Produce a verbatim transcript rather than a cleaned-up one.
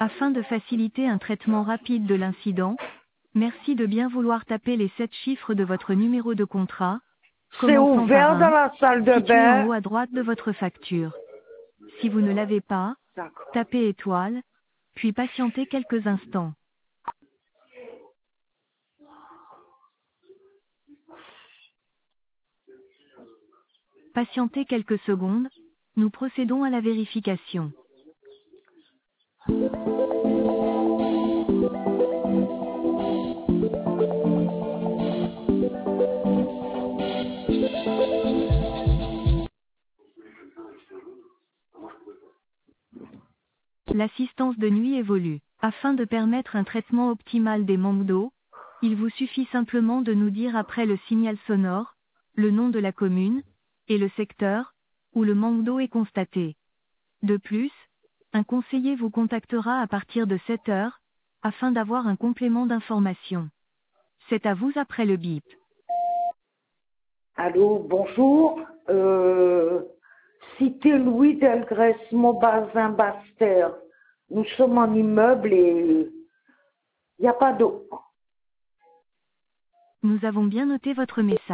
Afin de faciliter un traitement rapide de l'incident, merci de bien vouloir taper les sept chiffres de votre numéro de contrat, C'est commençant par ouvert dans un, la salle de situé en bain. haut à droite de votre facture. Si vous ne l'avez pas, D'accord. tapez étoile, puis patientez quelques instants. Patientez quelques secondes, nous procédons à la vérification. L'assistance de nuit évolue. Afin de permettre un traitement optimal des manques d'eau, il vous suffit simplement de nous dire après le signal sonore, le nom de la commune, et le secteur, où le manque d'eau est constaté. De plus, un conseiller vous contactera à partir de sept heures, afin d'avoir un complément d'information. C'est à vous après le bip. Allô, bonjour. Euh, cité Louis Delgrès, Montbazin, Basse-Terre. Nous sommes en immeuble et il n'y a pas d'eau. Nous avons bien noté votre message.